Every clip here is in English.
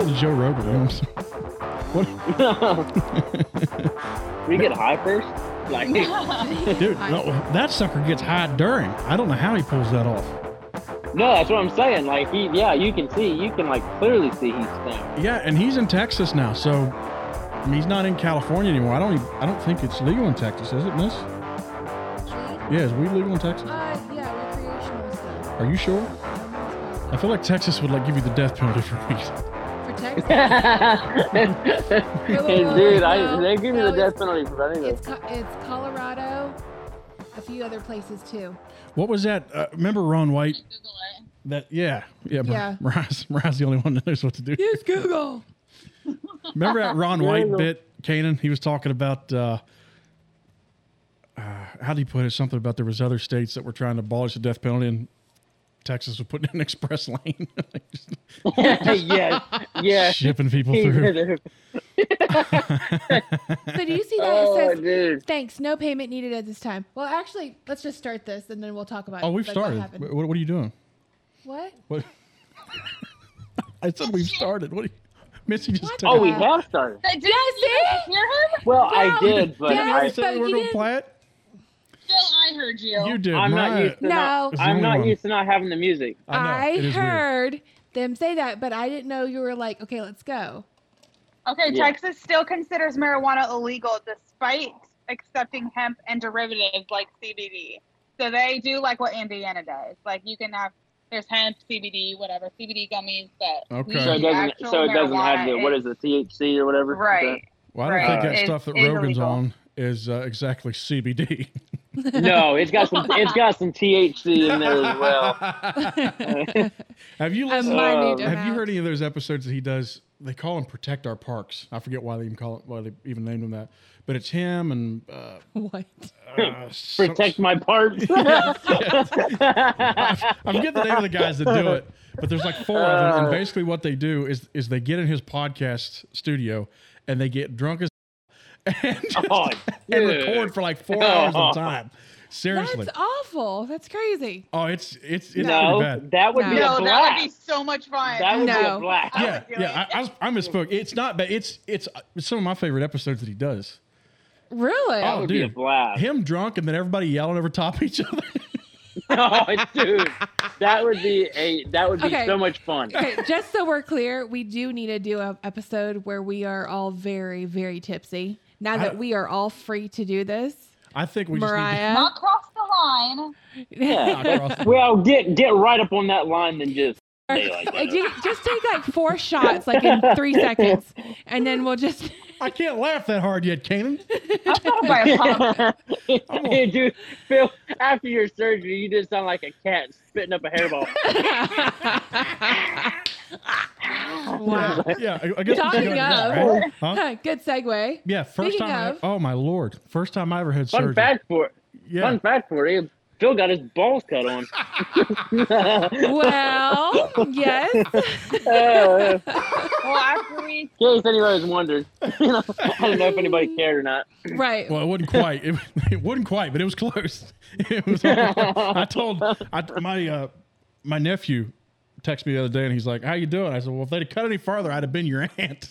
pull the Joe Rogan. You know what I'm saying? What? We get high first? Like, Dude, no, that sucker gets high during. I don't know how he pulls that off. no, that's what I'm saying. Like, you can like clearly see he's stoned. Yeah, and he's in Texas now, so I mean, he's not in California anymore. I don't think it's legal in Texas, is it, Miss? Yeah, is weed legal in Texas? Yeah, recreational stuff. Are you sure? I feel like Texas would like give you the death penalty for weed. For Texas? Dude, they give me the death penalty for anything. It's Colorado, a few other places too. What was that? Remember Ron White? Google it. That yeah. Yeah. Mariah's the only one that knows what to do. Use Google. Remember that Ron White bit, Kanan? He was talking about how do you put it? Something about there was other states that were trying to abolish the death penalty, and Texas was putting in an express lane, Yeah. shipping people through. So do you see that? Oh, It says, dude. thanks, no payment needed at this time. Well, actually, let's just start this and then we'll talk about Oh, we've like, started. What happened. What are you doing? What? What? I said we've started. What? Missy just. What? took Oh, it. we have started. Did Yeah, you guys see? hear him? Well, I Well, did, but yes, I I, said but we're you gonna didn't- play it. Phil, I heard you. You did. I'm not Mariah. used to No. not. Is the I'm only not one. used to not having the music. I know, it is weird. heard them say that, but I didn't know you were like, okay, let's go. Okay, Yeah. Texas still considers marijuana illegal despite accepting hemp and derivatives like CBD. So they do like what Indiana does. Like you can have there's hemp, CBD, whatever, CBD gummies, but Okay. the So it doesn't. actual So it doesn't have the marijuana what is it, THC or whatever? right. Well, I don't Right. think that Is- stuff that is Rogan's illegal. on is exactly CBD. No, it's got some THC in there as well. Have you A listened? minute Have you amount. heard any of those episodes that he does? They call him "Protect Our Parks." I forget why they even named him that. But it's him and What? Protect my parts. I forget the name of the guys that do it, but there's like 4 of them, and basically what they do is they get in his podcast studio and they get drunk as and, Oh, and dude. record for like 4 hours at a time. Seriously. That's awful. That's crazy. Oh, it's pretty No, bad. that would No. be a No, that would blast. be so much fun. That would be No. a blast. I Yeah, would do yeah. I misspoke. It's not bad. It's some of my favorite episodes that he does. Really? That would be a dude. blast. Him drunk and then everybody yelling over top of each other. Oh, dude, that would be Okay. so much fun. Okay, just so we're clear, we do need to do an episode where we are all very, very tipsy. Now that we are all free to do this, I think we Mariah. Not cross the line. Yeah. just need to. Well, get right up on that line, then just stay like that. Just take like 4 shots, like in 3 seconds, and then we'll just. I can't laugh that hard yet, Kanan. I'm followed by a pump. Hey, dude, Phil, after your surgery, you just sound like a cat spitting up a hairball. Wow. Yeah, I guess we should go Talking to that, of- right? Huh? Good segue. Yeah, first Speaking time. of- Oh my lord, first time I ever had Fun surgery. fact for Yeah. Fun fact for you, Phil got his balls cut on. Well, yes. In Well, after we case anyone was wondering, I don't know if anybody cared or not. Right. Well, it wasn't quite. It wasn't quite, but it was close. It was. I told my nephew texted me the other day, and he's like, "How you doing?" I said, "Well, if they'd have cut any farther, I'd have been your aunt."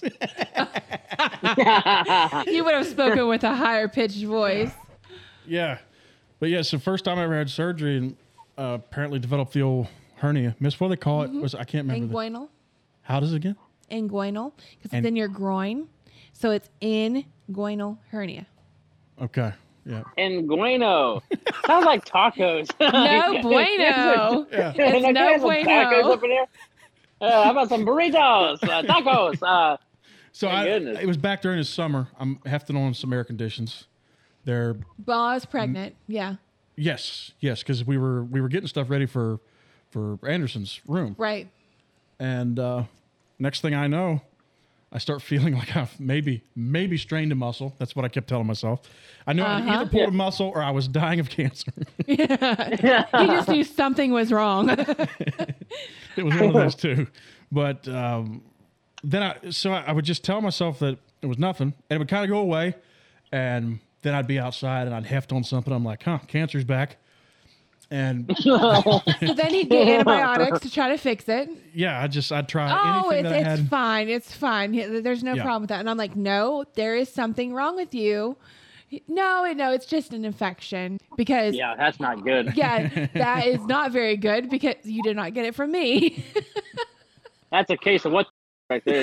You would have spoken with a higher pitched voice. Yeah, but yeah. So first time I ever had surgery, and apparently developed the old hernia. Miss, what do they call it? Was I can't remember. Inguinal. How does it again? Inguinal. Because And- it's in your groin. So it's inguinal hernia. Okay. Yeah. And Gueno. Sounds like tacos. No bueno. Yeah. It's Can I no get some tacos bueno. up in here? How about some burritos? Tacos. So Thank goodness. it was back during the summer. I'm hefting on some air conditions. They're Well, I was pregnant. Yeah. yes, because we were getting stuff ready for Anderson's room, Right. and next thing I know, I start feeling like I've maybe strained a muscle. That's what I kept telling myself. I knew I either pulled a muscle or I was dying of cancer. He just knew something was wrong. It was one of those two. But then I would just tell myself that it was nothing, and it would kind of go away, and then I'd be outside and I'd heft on something. I'm like, cancer's back. And So then he'd get antibiotics to try to fix it. yeah, I'd try Oh, anything that I it's had. fine. It's fine. There's no Yeah. problem with that. And I'm like, no, there is something wrong with you. No, it's just an infection because Yeah, that's not good. yeah, that is not very good because you did not get it from me. That's a case of what right there.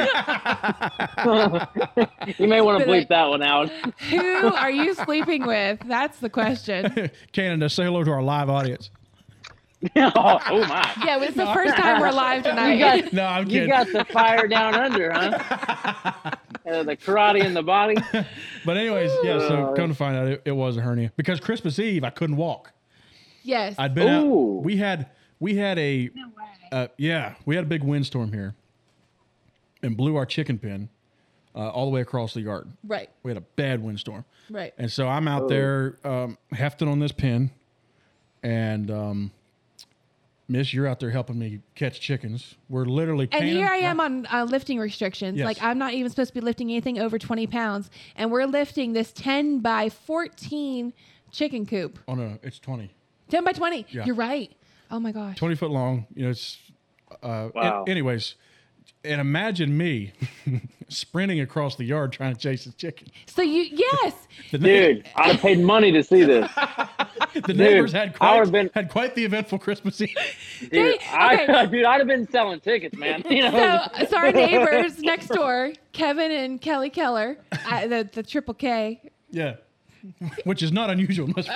You may want to But, bleep like- that one out. Who are you sleeping with? That's the question. Canada, say hello to our live audience. Oh my! Yeah, it's the first time we're live You tonight. got, No, I'm you kidding. got the fire down under, huh? The karate in the body. But anyways, yeah. So come to find out, it was a hernia because Christmas Eve I couldn't walk. Yes. I'd been Ooh. out. We had a No way. we had a big windstorm here, and blew our chicken pen all the way across the yard. Right. We had a bad windstorm, Right. and so I'm out there hefting on this pin, and Miss, you're out there helping me catch chickens. We're literally And canning- here I am on lifting restrictions. Yes. Like I'm not even supposed to be lifting anything over 20 pounds. And we're lifting this 10 by 14 chicken coop. Oh no, it's 20. 10 by 20. Yeah. You're right. Oh my gosh. 20 foot long. You know, it's Wow. anyways, and imagine me sprinting across the yard trying to chase a chicken. So yes. Dude, I'd have paid money to see this. The neighbors had I would've been- had quite the eventful Christmas Eve. Dude, okay. dude, I'd have been selling tickets, man. You know? So our neighbors next door, Kevin and Kelly Keller, the triple K, Yeah. Which is not unusual. the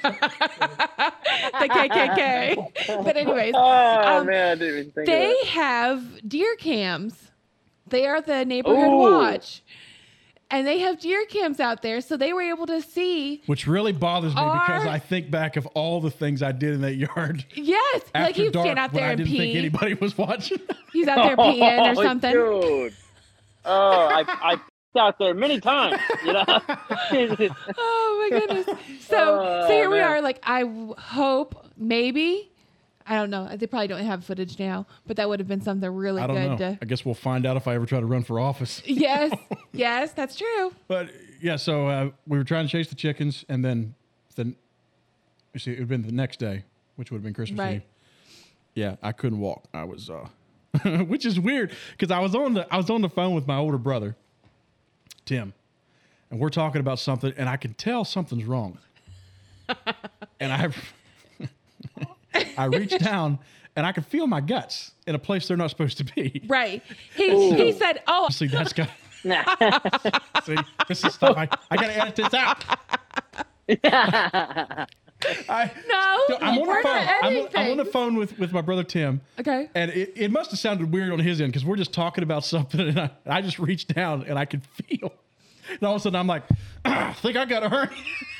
KKK. But anyways, Oh man, I didn't even think of they that. have deer cams. They are the neighborhood Ooh. watch. And they have deer cams out there, so they were able to see. Which really bothers me because Our- I think back of all the things I did in that yard Yes, after like he's dark standing out when there I and didn't think peeing. anybody was watching. He's out there peeing or something. Dude. Oh, I peed out there many times. You know. Oh my goodness. So Oh, here we man. are. Like hope maybe. I don't know. They probably don't have footage now, but that would have been something really I don't good know. to. I guess we'll find out if I ever try to run for office. Yes, yes, that's true. But yeah, so we were trying to chase the chickens, and then you see, it would have been the next day, which would have been Christmas Right. Eve. Yeah, I couldn't walk. I was, which is weird because I was on the phone with my older brother, Tim, and we're talking about something, and I can tell something's wrong, and I reached down, and I could feel my guts in a place they're not supposed to be. Right. He said, "Oh, See, that's got. See, this is stuff I gotta edit this out. no, I'm on we're the phone. not I'm editing on the things." phone with my brother Tim, Okay. and it must have sounded weird on his end because we're just talking about something, and I just reached down and I could feel, and all of a sudden I'm like, I think I got a hernia.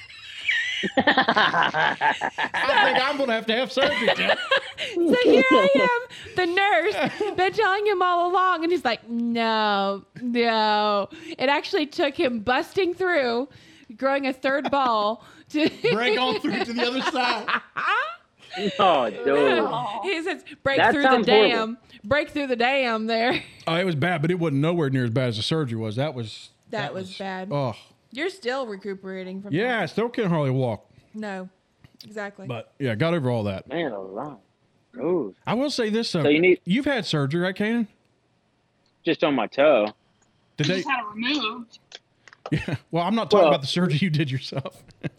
I think I'm gonna have to have surgery, Tim. So here I am, the nurse, been telling him all along, and he's like, no. It actually took him busting through, growing a third ball to Break on through to the other side. Oh, dude. He says, break That through the sounds dam. horrible. Break through the dam there. Oh, it was bad, but it wasn't nowhere near as bad as the surgery was. That was bad. Oh, You're still recuperating from yeah, I still can't hardly walk, that. No, exactly. but yeah, got over all that. Man alive. Ooh. I will say this though. So You've had surgery, right, Kanan? Just on my toe. Did You they? just had it removed. Yeah. Well, I'm not talking Well- about the surgery you did yourself.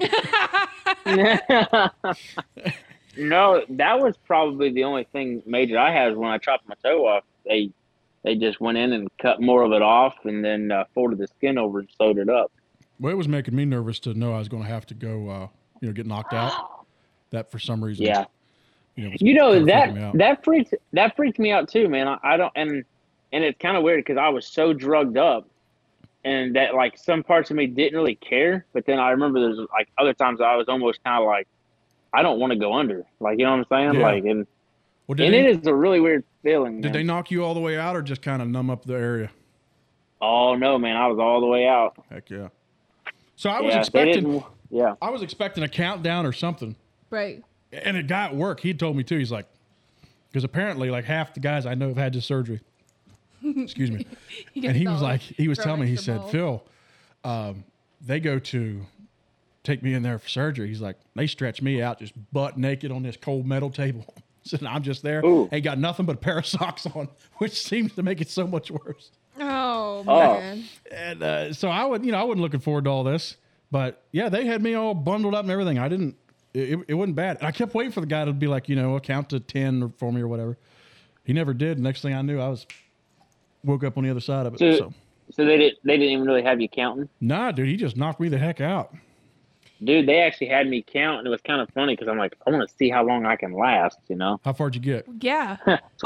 No, that was probably the only thing major I had was when I chopped my toe off. They just went in and cut more of it off and then folded the skin over and sewed it up. Well, it was making me nervous to know I was going to have to go, get knocked out. That for some reason, Yeah. was You know, kinda freaking me out. that freaked me out too, man. I don't and it's kind of weird because I was so drugged up and that like some parts of me didn't really care, but then I remember there's like other times I was almost kind of like I don't want to go under. Like, you know what I'm saying? Yeah. Like and Well, did it they, is a really weird feeling. did man. they knock you all the way out, or just kind of numb up the area? Oh no, man, I was all the way out. Heck yeah. So I was Yeah, they expecting, didn't- yeah. I was expecting a countdown or something, right. and a guy at work, he told me too. He's like, because apparently, like half the guys I know have had this surgery. Excuse me. He And he gets was all like, he was grow telling me, he extra said, balls. Phil, they go to take me in there for surgery. He's like, they stretched me out just butt naked on this cold metal table. So I'm just there. Ooh. Ain't got nothing but a pair of socks on, which seems to make it so much worse. Oh, Oh. man. And so I wasn't looking forward to all this, but yeah, they had me all bundled up and everything. It wasn't bad. And I kept waiting for the guy to be like, count to 10 for me or whatever. He never did. Next thing I knew, woke up on the other side of it. So they didn't even really have you counting? Nah, dude, he just knocked me the heck out. Dude, they actually had me count, and it was kind of funny because I'm like, I want to see how long I can last, How far'd you get? Yeah.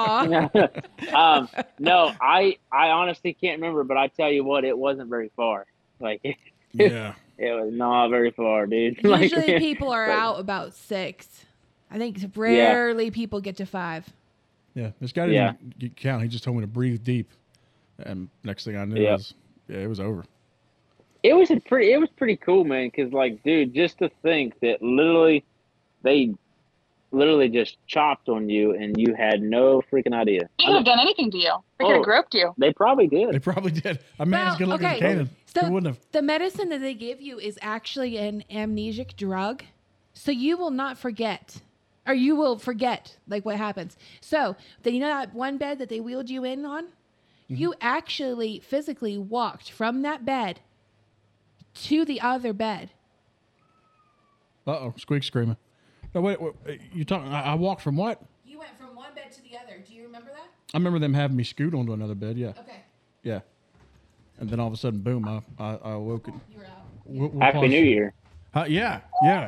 Aw. No, I honestly can't remember, but I tell you what, it wasn't very far. Like, Yeah. it was not very far, dude. Usually Like, people are out about 6. I think rarely people get to 5. Yeah. This guy didn't get count. He just told me to breathe deep. And next thing I knew, it was over. it was pretty cool, man. Because like, dude, just to think that they literally just chopped on you, and you had no freaking idea. They could have done anything to you. They could have groped you. They probably did. They probably did. A man's good looking okay. Canaan. So Who wouldn't have? the medicine that they give you is actually an amnesic drug. So you will not forget. Or you will forget like what happens. So that one bed that they wheeled you in on? You actually physically walked from that bed to the other bed. Uh-oh, Squeak screaming. No, wait, you talking? I walked from what? You went from one bed to the other. Do you remember that? I remember them having me scoot onto another bed. Yeah, Okay. yeah. And then all of a sudden, boom! I awoke. You were out. We'll Happy pause. New Year. Yeah.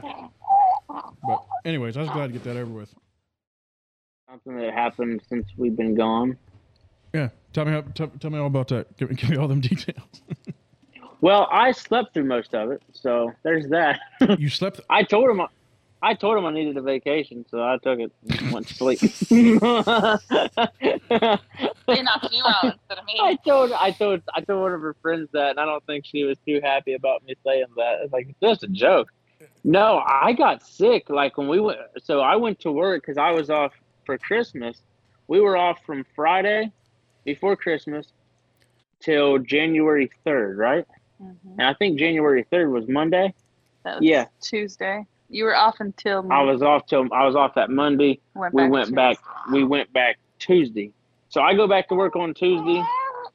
But anyways, I was glad to get that over with. Something that happened since we've been gone. Yeah, tell me all about that. Give me all them details. Well, I slept through most of it, so there's that. You slept. I told him I needed a vacation, so I took it and went to sleep. They knocked you out instead of me. I told one of her friends that, and I don't think she was too happy about me saying that. It's like, it's just a joke. No, I got sick. Like when we went, so I went to work because I was off for Christmas. We were off from Friday before Christmas till January 3rd, right? Mhm. And I think January 3rd was Monday. That was Yeah. Tuesday. You were off until I was off that Monday. We went back Tuesday. So I go back to work on Tuesday.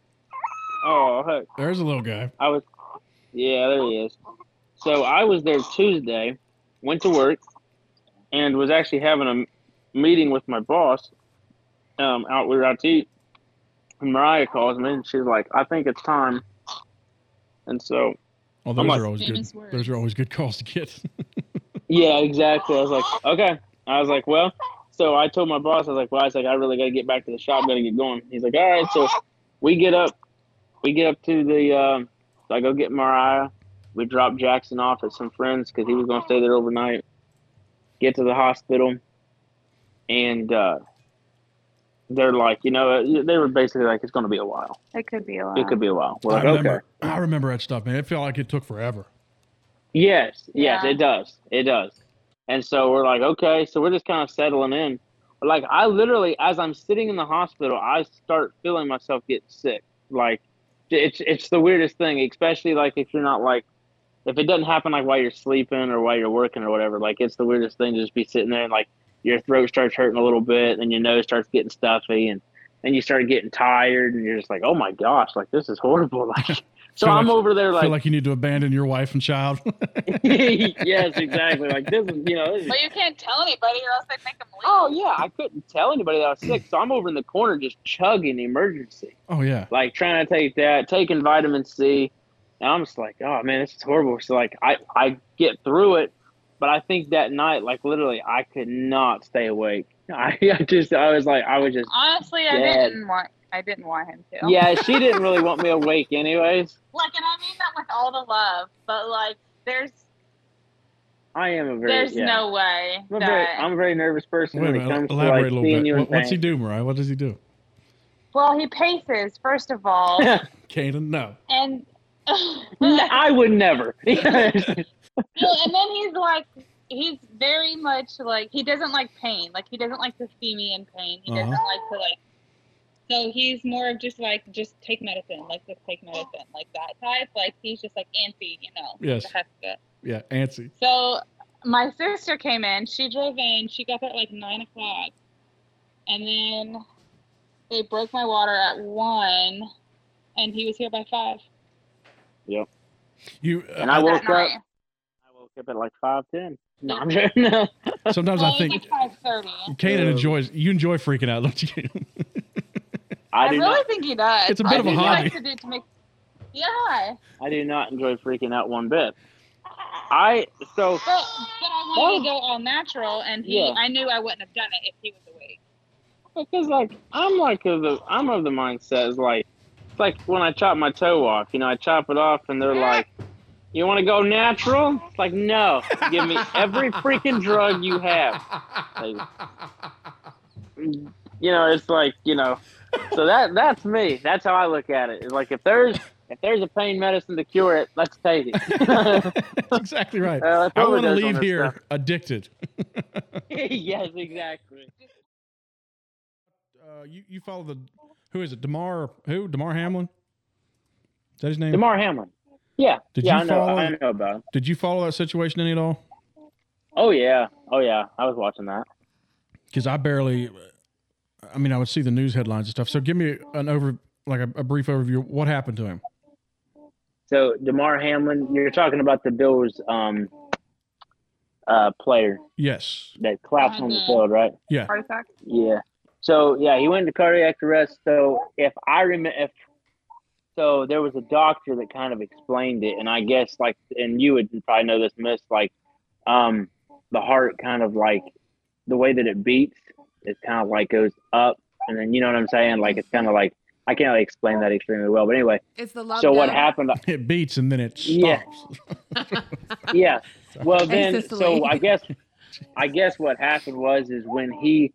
Oh, heck. There's a little guy. Yeah, there he is. So I was there Tuesday, went to work, and was actually having a meeting with my boss. We were out to eat, and Mariah calls me, and she's like, "I think it's time." And so, Oh, I'm those like- are always good. Famous words. Those are always good calls to get. yeah, exactly. I was like, "Okay." I was like, "Well," so I told my boss, I was like, "I really got to get back to the shop, got to get going." He's like, "All right." So we get up to the. So I go get Mariah. We drop Jackson off at some friends because he was going to stay there overnight. Get to the hospital, and they're like, they were basically like, it's going to be a while. It could be a lot. It could be a while. We're I like, remember. okay. I remember that stuff, man. It felt like it took forever. Yes, Yeah. it does. It does. And so we're like, okay, so we're just kind of settling in. But like, I literally, as I'm sitting in the hospital, I start feeling myself get sick. Like, it's the weirdest thing, especially like if you're not like, if it doesn't happen like while you're sleeping or while you're working or whatever, like it's the weirdest thing to just be sitting there and like your throat starts hurting a little bit and your nose starts getting stuffy and you start getting tired and you're just like, oh my gosh, like this is horrible. Like, so Feel I'm like- over there Feel like, like you need to abandon your wife and child. yes, exactly. Like this is, this is But you can't tell anybody or else they'd make them leave. oh yeah, I couldn't tell anybody that I was sick, so I'm over in the corner just chugging emergency, Oh yeah. like trying to taking vitamin C, and I'm just like, oh man, this is horrible. So like I get through it, but I think that night, like literally, I could not stay awake. I was just Honestly, dead. I didn't want him to. Yeah, she didn't really want me awake, anyways. Like, and I mean that with all the love, but like, there's I am a very no way I'm a very nervous person Wait a when it minute. comes to Elaborate like a little seeing you in bit. What's he pain. do, Mariah? What does he do? Well, he paces first of all, Canaan? No. and I would never. well, and then he's very much like, he doesn't like pain. Like, he doesn't like to see me in pain. He doesn't like to like. So he's more of just like, just take medicine, like just take medicine, like that type. Like he's just like antsy, Yes. the heck of it. Yeah, antsy. So my sister came in. She drove in. She got there at like 9 o'clock. And then they broke my water at 1, and he was here by 5. Yep. You And I woke That night. up. I woke up at like 5:10. No, I'm joking. No. sometimes Well, I it was think like 5:30. Kanan enjoy freaking out, don't you? I do really not. think he does. It's a bit I of a think he hobby. likes to do it to make. Yeah. I do not enjoy freaking out one bit. So But I wanted to go all natural, and Yeah. I knew I wouldn't have done it if he was awake. because I'm of the mindset is like it's like when I chop my toe off. I chop it off, and they're like, "You want to go natural?" It's like, no, give me every freaking drug you have. Like, it's like So that's me. That's how I look at it. It's like if there's a pain medicine to cure it, let's take it. That's exactly right. That's I what want to it is on leave this here stuff. addicted. Yes, exactly. You follow who is it? Damar Hamlin? Is that his name? Damar Hamlin. Yeah. Did yeah, you I know. follow- I know about him. Did you follow that situation any at all? Oh yeah. I was watching that. Because I would see the news headlines and stuff. So give me a brief overview. What happened to him? So Damar Hamlin, you're talking about the Bills player Yes. that collapsed on the field, right? Yeah. Heart attack. Yeah. So yeah, he went into cardiac arrest. So if I remember, so there was a doctor that kind of explained it, and I guess and you would probably know this, Miss, the heart kind of like the way that it beats, it kind of like goes up, and then you know what I'm saying? Like it's kind of like I can't really explain that extremely well, but anyway. It's the love. So what gun. happened? It beats and then it Yeah. stops. Yeah. Well, then, Sicily. so I guess what happened is when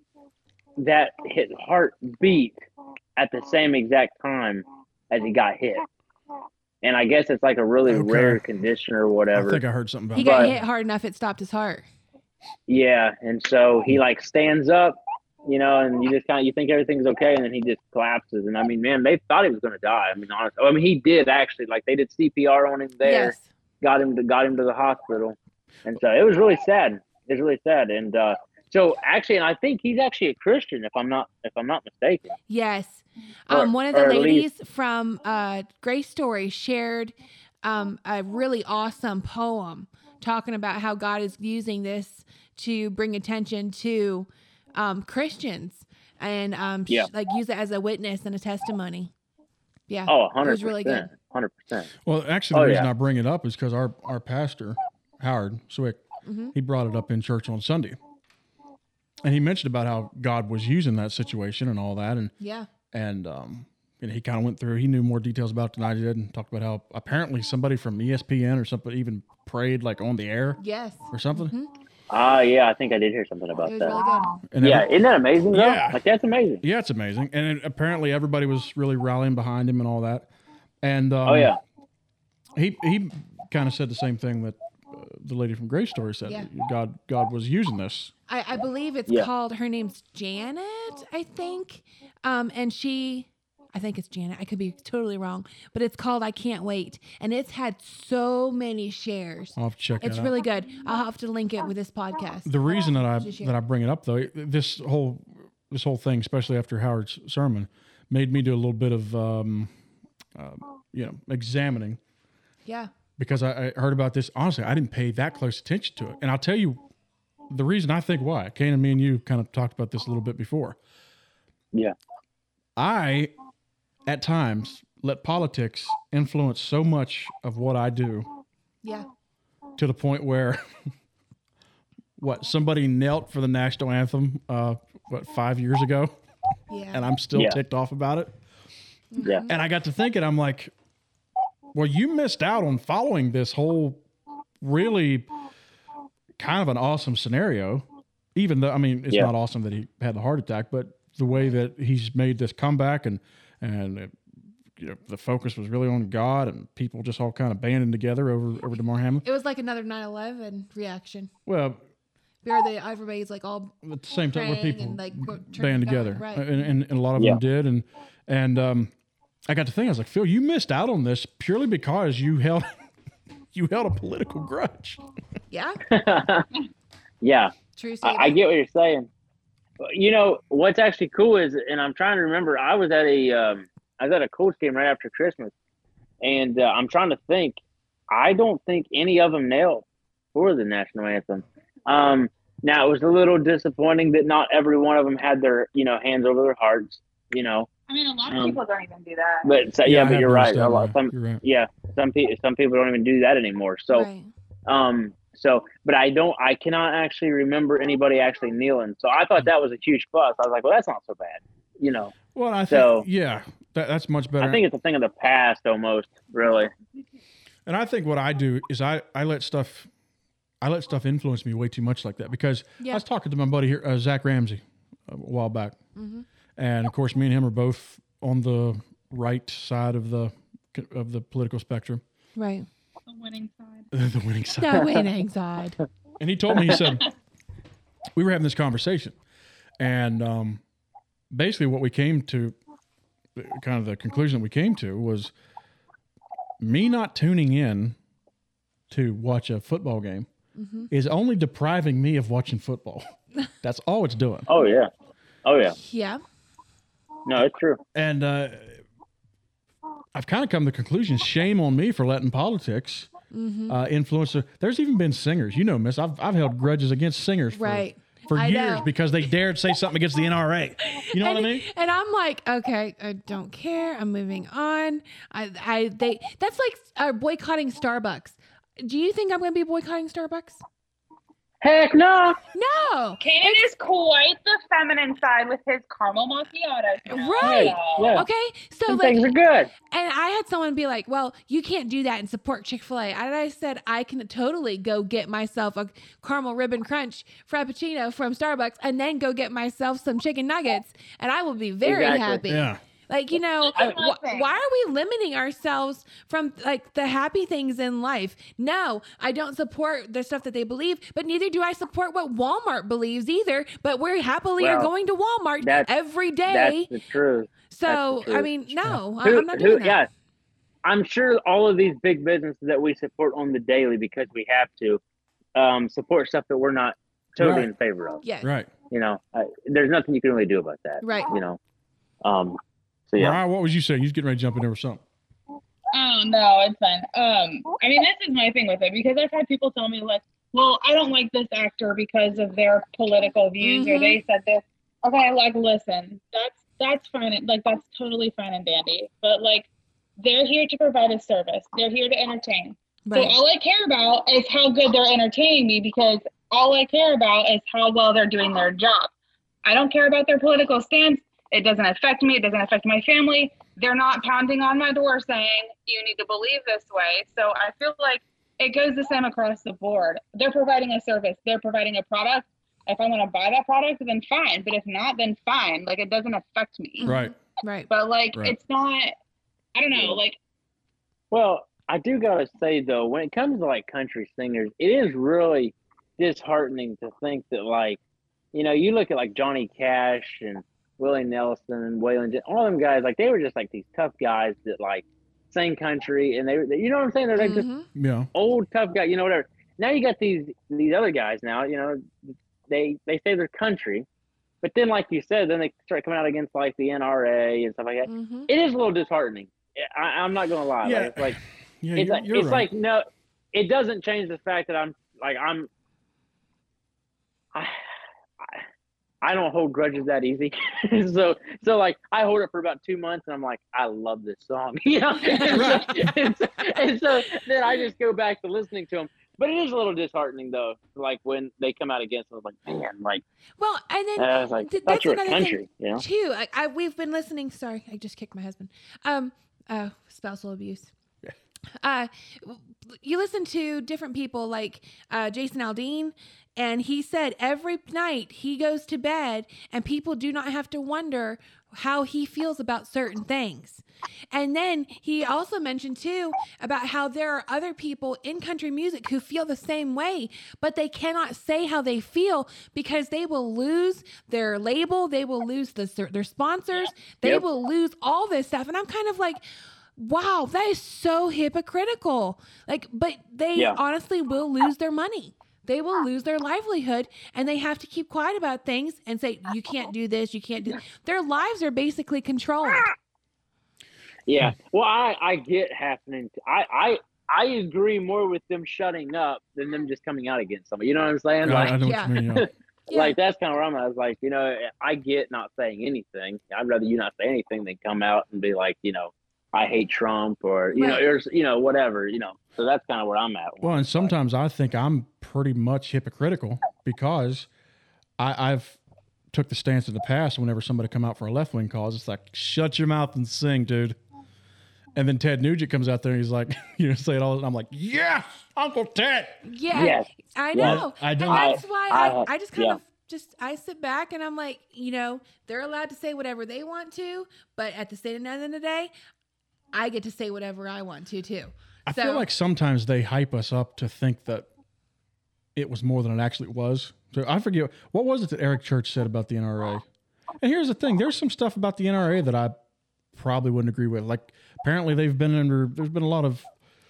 his heart beat at the same exact time as he got hit. And I guess it's like a really Okay. rare condition or I whatever. think I heard something about He that. got But- hit hard enough it stopped his heart. Yeah. And so he stands up, and you just you think everything's okay. And then he just collapses. And I mean, man, they thought he was going to die. I mean, honestly, he did actually, they did CPR on him there, Yes. got him to the hospital. And so it was really sad. It was really sad. And, so actually, and I think he's actually a Christian, if I'm not mistaken. Yes. Or- One of the or at ladies from Grace Story shared a really awesome poem talking about how God is using this to bring attention to Christians and Yeah. use it as a witness and a testimony. Yeah. Oh, 100%. It was really good. 100%. Well, actually, the Oh, reason yeah. I bring it up is because our pastor, Howard Swick, he brought it up in church on Sunday. And he mentioned about how God was using that situation and all that. Yeah. And he kind of went through, he knew more details about it than I did and talked about how apparently somebody from ESPN or something even prayed on the air Yes. or something. Yeah, I think I did hear something about It was that. really good. And Yeah, isn't that amazing, though? Yeah. That's amazing. Yeah, it's amazing. And apparently everybody was really rallying behind him and all that. And Oh, yeah. he kind of said the same thing that the lady from Grace Story said. Yeah. God was using this. I believe it's Yeah. called, her name's Janet, I think. And I think it's Janet. I could be totally wrong, but it's called I Can't Wait. And it's had so many shares. I'll have to check It's that out. really good. I'll have to link it with this podcast. The reason that Just share. I bring it up though, this whole thing, especially after Howard's sermon, made me do a little bit of examining, Yeah. because I heard about this. Honestly, I didn't pay that close attention to it, and I'll tell you the reason I think why. Kane and me and you kind of talked about this a little bit before. Yeah. I, at times, let politics influence so much of what I do Yeah. to the point where somebody knelt for the national anthem 5 years ago, Yeah. and I'm still Yeah. ticked off about it. Yeah. And I got to thinking, I'm like, well, you missed out on following this whole really kind of an awesome scenario, even though, it's Yeah. not awesome that he had the heart attack, but the way that he's made this comeback and the focus was really on God, and people just all kind of banding together over Damar Hamlin. It was like another 9/11 reaction. Well, Where everybody's all at the same time, where praying people and turning band to God. together, Right. and a lot of Yeah. them did, and I got to think, I was like, Phil, you missed out on this purely because you held you held a political grudge. Yeah. Yeah, True I statement. get what you're saying. You know what's actually cool is, and I'm trying to remember. I was at a Colts game right after Christmas, and I'm trying to think. I don't think any of them nailed for the national anthem. Now it was a little disappointing that not every one of them had their hands over their hearts. I mean, a lot of people don't even do that. But so, I but have you're right. noticed that, A lot, Ryan. You're right. yeah, some people don't even do that anymore. So Right. but I cannot actually remember anybody actually kneeling. So I thought that was a huge plus. I was like, well, that's not so bad. Well, I think, So- that's much better. I think it's a thing of the past almost, really. And I think what I do is I let stuff influence me way too much like that, because Yeah. I was talking to my buddy here, Zach Ramsey, a while back, Mm-hmm. and of course, me and him are both on the right side of the political spectrum, Right. The winning side. the winning side. The winning side. And he told me, he said, we were having this conversation, and basically what we came to, kind of the conclusion that we came to was me not tuning in to watch a football game Mm-hmm. is only depriving me of watching football. That's all it's doing. Oh yeah. Yeah. No, it's true. And I've kind of come to the conclusion, shame on me for letting politics influence. There's even been singers, Miss, I've held grudges against singers Right. for I years know. because they dared say something against the NRA. You know what I mean? And I'm like, okay, I don't care. I'm moving on. That's like boycotting Starbucks. Do you think I'm going to be boycotting Starbucks? Heck no. No. Kanan is quite the feminine side with his caramel macchiato. Right. Yeah. Okay. So Some like, things are good. and I had someone be like, well, you can't do that and support Chick-fil-A. And I said, I can totally go get myself a caramel ribbon crunch frappuccino from Starbucks and then go get myself some chicken nuggets. And I will be very Exactly. happy. Yeah. Like, why are we limiting ourselves from like the happy things in life? No, I don't support the stuff that they believe, but neither do I support what Walmart believes either. But we're happily are Well, going to Walmart that's- every day. That's the truth. So, that's the I truth. mean, no, I'm not doing that. Yeah. I'm sure all of these big businesses that we support on the daily because we have to support stuff that we're not totally Right. in favor of. Yeah. Right. There's nothing you can really do about that. Right. So yeah. Mariah, what was you saying? You was getting ready to jump in there with something. Oh no, it's fine. I mean, this is my thing with it because I've had people tell me like, well, I don't like this actor because of their political views or they said this. Okay, like listen, that's fine. Like that's totally fine and dandy. But like, they're here to provide a service. They're here to entertain. Right. So all I care about is how good they're entertaining me because all I care about is how well they're doing their job. I don't care about their political stance. It doesn't affect me. It doesn't affect my family. They're not pounding on my door saying, you need to believe this way. So I feel like it goes the same across the board. They're providing a service. They're providing a product. If I want to buy that product, then fine. But if not, then fine. Like, it doesn't affect me. Right. Right. But, like, Right. it's not, I don't know, like, Well, I do gotta say though, when it comes to like country singers, it is really disheartening to think that like, you look at like Johnny Cash and Willie Nelson and Waylon, all them guys, like they were just like these tough guys that like sang country, and they you know what I'm saying? They're like just Yeah. old tough guy, whatever. Now you got these other guys now, they say they're country, but then like you said, then they start coming out against like the NRA and stuff like that. Mm-hmm. It is a little disheartening. I'm not gonna lie. Yeah. Like, it's like Yeah. it's like, you're it's right. like no, it doesn't change the fact that I don't hold grudges that easy. so like I hold it for about 2 months and I'm like, I love this song, and so then I just go back to listening to them. But it is a little disheartening though, like when they come out against them, like man, like Well, and then I was like, th- thought that's you were another country, thing too. We've been listening. Sorry, I just kicked my husband. Spousal abuse. You listen to different people like Jason Aldean, and he said every night he goes to bed and people do not have to wonder how he feels about certain things. And then he also mentioned too about how there are other people in country music who feel the same way, but they cannot say how they feel because they will lose their label, they will lose their sponsors, they Yep. will lose all this stuff. And I'm kind of like, wow, that is so hypocritical. Like, but they Yeah. honestly will lose their money. They will lose their livelihood, and they have to keep quiet about things and say, you can't do this, you can't do. Their lives are basically controlled. Yeah. Well, I get happening. I agree more with them shutting up than them just coming out against somebody. You know what I'm saying? I Like, know Yeah. what you mean. Yeah. Yeah. like that's kind of where I'm at. I was like, you know, I get not saying anything. I'd rather you not say anything than come out and be like, you know, I hate Trump or you know, Right. or you know, whatever. You know, so that's kind of where I'm at. Well, and sometimes I think I'm pretty much hypocritical because I've took the stance in the past whenever somebody come out for a left wing cause, it's like, shut your mouth and sing, dude. And then Ted Nugent comes out there and he's like, you know, say it all. And I'm like, yes, Uncle Ted. Yeah, Yes. I Yes. know. I And don't- that's why I just kind yeah. of I sit back and I'm like, you know, they're allowed to say whatever they want to, but at the end of the day, I get to say whatever I want to too. I feel like sometimes they hype us up to think that it was more than it actually was. So I forget, what was it that Eric Church said about the NRA? And here's the thing, there's some stuff about the NRA that I probably wouldn't agree with. Like, apparently there's been a lot of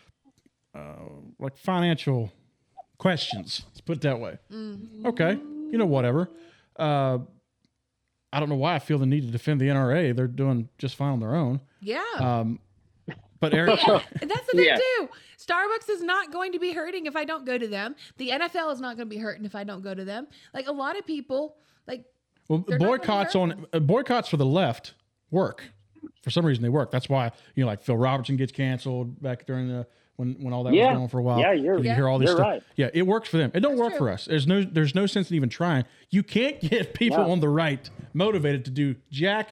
like financial questions. Let's put it that way. Okay, you know, whatever. I don't know why I feel the need to defend the NRA. They're doing just fine on their own. yeah. But Eric, And that's the thing Yeah. too. Starbucks is not going to be hurting if I don't go to them. The NFL is not going to be hurting if I don't go to them. Like a lot of people, like well, They're not gonna boycotts hurt boycotts for the left work. For some reason, they work. That's why, you know, like Phil Robertson gets canceled back during the when all that was Yeah. going on for a while. Yeah, you're- you hear all this you're stuff. right. Yeah, it works for them. It don't That's work true. for us. There's no sense in even trying. You can't get people No. on the right motivated to do jack.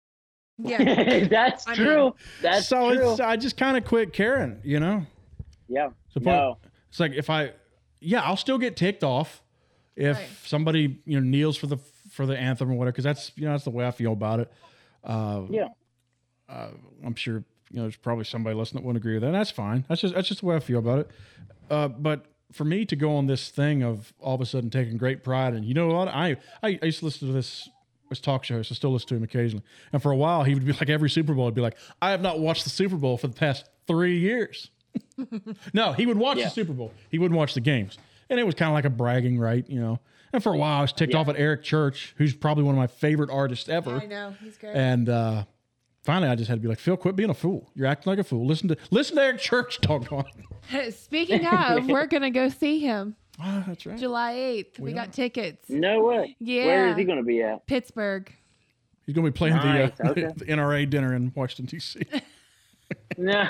yeah. That's I true. mean- That's So true. I just kind of quit caring. You know. Yeah. So No. it's like I'll still get ticked off if Right. somebody, you know, kneels for the anthem or whatever, because that's, you know, that's the way I feel about it. Yeah. I'm sure, you know, there's probably somebody listening that wouldn't agree with that. And that's fine. That's just the way I feel about it. But for me to go on this thing of all of a sudden taking great pride, and you know what, I used to listen to this talk show, so I still listen to him occasionally. And for a while, he would be like, every Super Bowl, he'd be like, I have not watched the Super Bowl for the past 3 years. No, he would watch Yeah. the Super Bowl. He wouldn't watch the games. And it was kind of like a bragging right, you know. And for a while, I was ticked Yeah. off at Eric Church, who's probably one of my favorite artists ever. I know he's great. And finally, I just had to be like, Phil, quit being a fool. You're acting like a fool. Listen to Eric Church talk on. Speaking of, we're gonna go see him Ah, that's right. July 8th. We We got are. tickets. No way. Yeah. Where is he going to be at? Pittsburgh. He's going to be playing Nice, okay. the NRA dinner in Washington, D.C. No.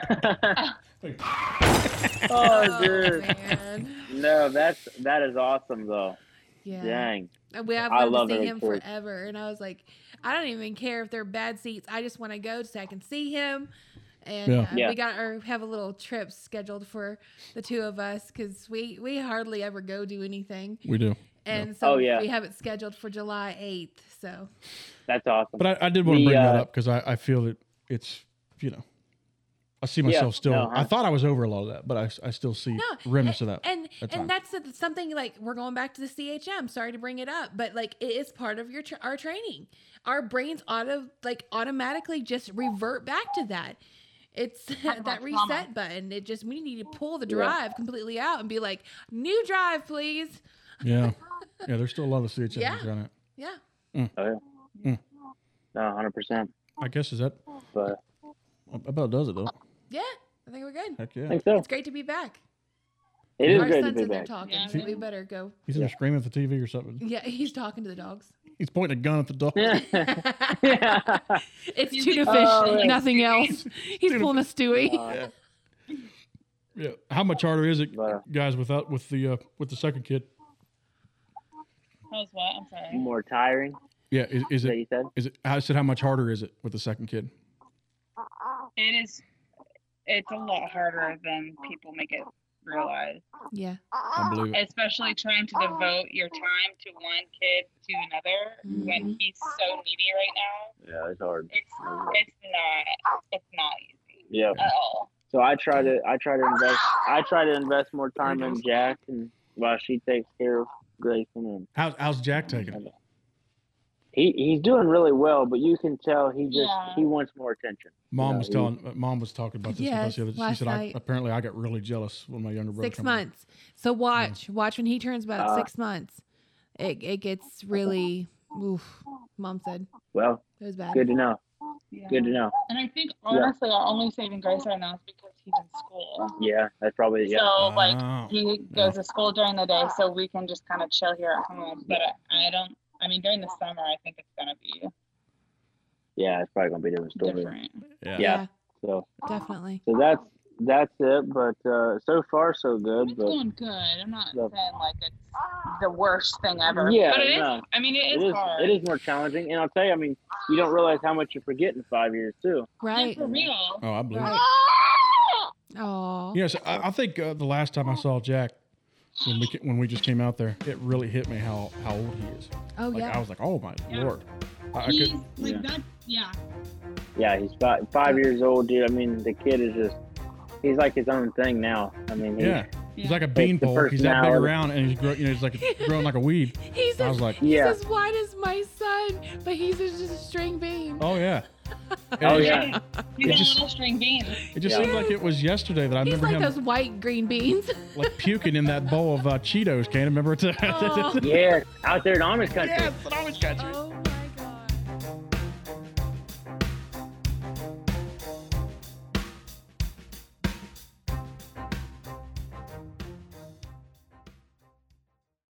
oh, Oh dude. man. No, that is awesome though. Yeah. Dang. I've I wanted love to see Eric him Church. forever, and I was like, I don't even care if they're bad seats. I just want to go so I can see him. And Yeah. Yeah. we have a little trip scheduled for the two of us because we hardly ever go do anything, We do. and so Oh, yeah. we have it scheduled for July 8th. So That's awesome. But I did want to The, bring that up because I feel that it's, you know, I see myself still. no, I thought I was over a lot of that, but I still see remnants of that. And at times. that's something like we're going back to the CHM. Sorry to bring it up, but like it is part of our training. Our brains automatically just revert back to that. It's that reset button. It just we need to pull the drive completely out and be like, new drive, please. Yeah. Yeah, there's still a lot of CHMs Yeah. around it. Yeah. Oh, yeah. Mm. No, 100%. I guess is that But about does it though. Yeah. I think we're good. Heck I yeah. think so. It's great to be back. It is Our great to son's be in there back. talking, Yeah. so we better go. He's in there screaming at the TV or something. Yeah, he's talking to the dogs. He's pointing a gun at the dog. yeah. It's He's tuna like, fish, "Oh, yeah." nothing else. He's pulling a Stewie. Yeah. How much harder is it, But- guys, with the second kid? How's what? I'm sorry. More tiring, Yeah. Is that it you said? is it? I said, how much harder is it with the second kid? It is. It's a lot harder than people make it realize. Yeah. I believe it. Especially trying to devote your time to one kid to another when he's so needy right now. Yeah, it's hard. It's not easy Yeah. at all. So I try to invest more time in Jack, and while she takes care of Grayson, and How's Jack taking it? he's doing really well, but you can tell he Yeah. wants more attention. Mom You know, Mom was talking about this with Yes, us the other day. She last said, night. apparently I got really jealous when my younger brother 6 come home. months. So watch when he turns about 6 months. It gets really. Oof. Mom said Well, it was bad. good to know. Yeah. Good to know. And I think honestly, our only saving grace right now is because he's in school. Yeah, that's probably So like Oh. he goes to school during the day, so we can just kind of chill here at home. But I mean, during the summer, I think it's gonna be Yeah, it's probably gonna be a different story. different. Yeah. Yeah, So definitely. that's it. But so far so good. It's But going good. I'm not Yeah. saying like it's the worst thing ever. Yeah, but it is. no. I mean, it it is hard. is more challenging. And I'll tell you, I mean, you don't realize how much you forget in 5 years too. Right. For real. Oh, I believe Right. it. Oh. Yes, I think the last time I saw Jack, when we just came out there, it really hit me how old he is. Oh Like yeah. I was like, oh my Yeah. lord. I He's could. like Yeah. that. Yeah. Yeah, he's 5 years old, dude. I mean, the kid is he's like his own thing now. I mean, Yeah. He's like a the beanpole. He's that big personality. around, and he's like growing like a weed. He's I as, was like, he's Yeah. as white as my son, but he's just a string bean. oh yeah. Oh, And yeah. He's It a just- little string bean. It just Yeah. seemed like it was yesterday that I He's remember like him those white green beans. like puking in that bowl of Cheetos can. Remember it? Oh. Yeah, out there in Amish country. Yes, it always got you.